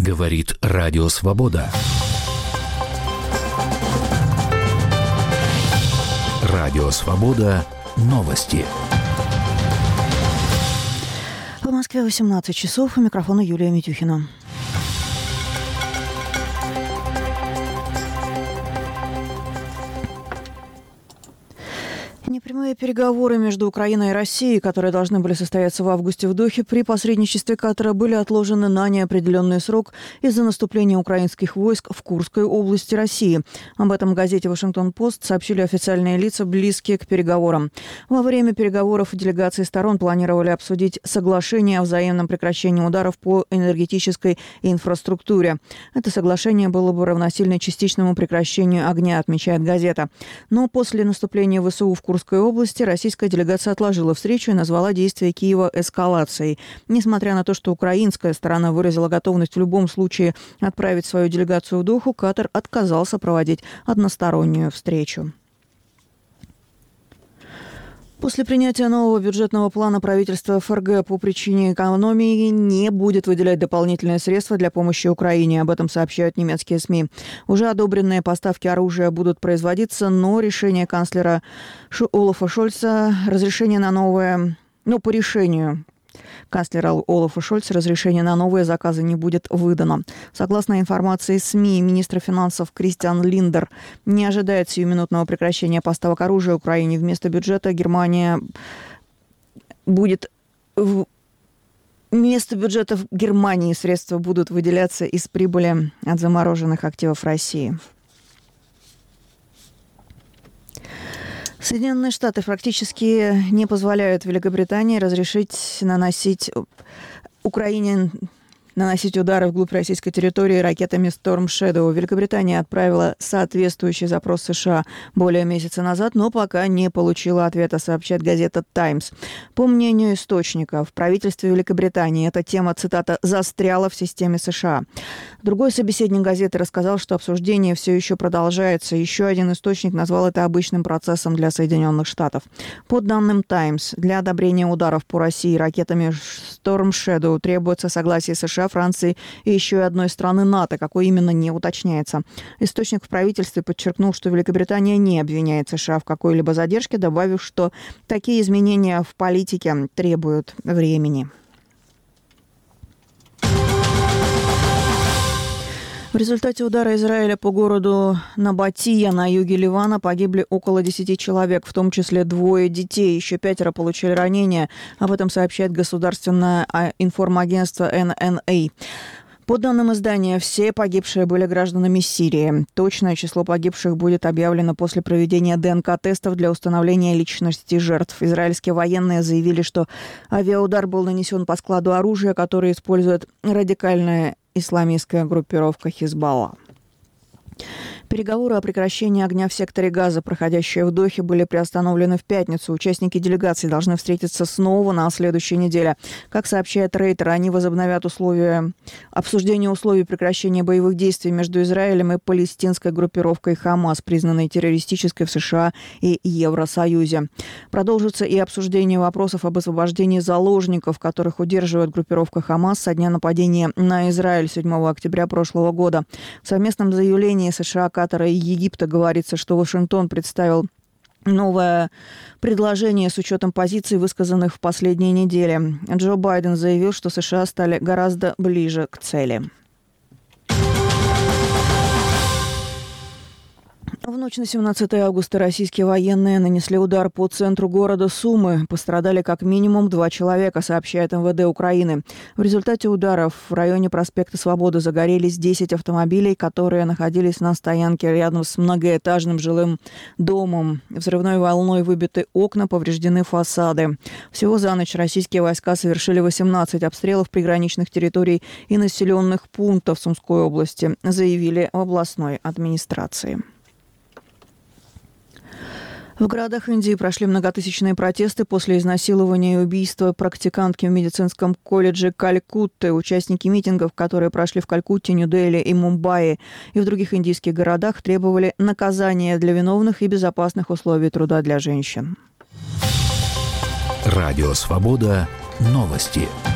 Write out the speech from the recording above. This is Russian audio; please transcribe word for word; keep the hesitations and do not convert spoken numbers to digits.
Говорит Радио Свобода. Радио Свобода. Новости. В Москве восемнадцать часов. У микрофона Юлия Митюхина. Непрямые переговоры между Украиной и Россией, которые должны были состояться в августе в Дохе, при посредничестве Катара были отложены на неопределенный срок из-за наступления украинских войск в Курской области России. Об этом в газете «Вашингтон-Пост» сообщили официальные лица, близкие к переговорам. Во время переговоров делегации сторон планировали обсудить соглашение о взаимном прекращении ударов по энергетической инфраструктуре. Это соглашение было бы равносильно частичному прекращению огня, отмечает газета. Но после наступления ВСУ в Курской Курской области российская делегация отложила встречу и назвала действия Киева эскалацией. Несмотря на то, что украинская сторона выразила готовность в любом случае отправить свою делегацию в Доху, Катар отказался проводить одностороннюю встречу. После принятия нового бюджетного плана правительство ФРГ по причине экономии не будет выделять дополнительные средства для помощи Украине. Об этом сообщают немецкие СМИ. Уже одобренные поставки оружия будут производиться, но решение канцлера Олафа Шольца, разрешение на новое, ну, по решению канцлера Олафа Шольца разрешение на новые заказы не будет выдано. Согласно информации СМИ, министр финансов Кристиан Линдер не ожидает сиюминутного прекращения поставок оружия Украине. Вместо бюджета Германия будет... Вместо бюджета в Германии средства будут выделяться из прибыли от замороженных активов России. Соединенные Штаты практически не позволяют Великобритании разрешить наносить Украине наносить удары вглубь российской территории ракетами Storm Shadow. Великобритания отправила соответствующий запрос США более месяца назад, но пока не получила ответа, сообщает газета «Таймс». По мнению источников, в правительстве Великобритании эта тема, цитата, «застряла в системе США». Другой собеседник газеты рассказал, что обсуждение все еще продолжается. Еще один источник назвал это обычным процессом для Соединенных Штатов. По данным «Таймс», для одобрения ударов по России ракетами Storm Shadow требуется согласие США, Франции и еще и одной страны НАТО, какой именно, не уточняется. Источник в правительстве подчеркнул, что Великобритания не обвиняет США в какой-либо задержке, добавив, что такие изменения в политике требуют времени. В результате удара Израиля по городу Набатия на юге Ливана погибли около десяти человек, в том числе двое детей. Еще пятеро получили ранения. Об этом сообщает государственное информагентство эн эн эй. По данным издания, все погибшие были гражданами Сирии. Точное число погибших будет объявлено после проведения ДНК-тестов для установления личности жертв. Израильские военные заявили, что авиаудар был нанесен по складу оружия, которое использует радикальная исламистская группировка Хизбалла. Переговоры о прекращении огня в секторе Газа, проходящие в Дохе, были приостановлены в пятницу. Участники делегации должны встретиться снова на следующей неделе. Как сообщает Рейтер, они возобновят условия, обсуждение условий прекращения боевых действий между Израилем и палестинской группировкой Хамас, признанной террористической в США и Евросоюзе. Продолжится и обсуждение вопросов об освобождении заложников, которых удерживает группировка Хамас со дня нападения на Израиль седьмого октября прошлого года. В совместном заявлении США, Катара и Египта говорится, что Вашингтон представил новое предложение с учетом позиций, высказанных в последние недели. Джо Байден заявил, что США стали гораздо ближе к цели. В ночь на семнадцатое августа российские военные нанесли удар по центру города Сумы. Пострадали как минимум два человека, сообщает эм вэ дэ Украины. В результате ударов в районе проспекта Свободы загорелись десять автомобилей, которые находились на стоянке рядом с многоэтажным жилым домом. Взрывной волной выбиты окна, повреждены фасады. Всего за ночь российские войска совершили восемнадцать обстрелов приграничных территорий и населенных пунктов Сумской области, заявили в областной администрации. В городах Индии прошли многотысячные протесты после изнасилования и убийства практикантки в медицинском колледже Калькутты. Участники митингов, которые прошли в Калькутте, Нью-Дели и Мумбаи и в других индийских городах, требовали наказания для виновных и безопасных условий труда для женщин. Радио «Свобода». Новости.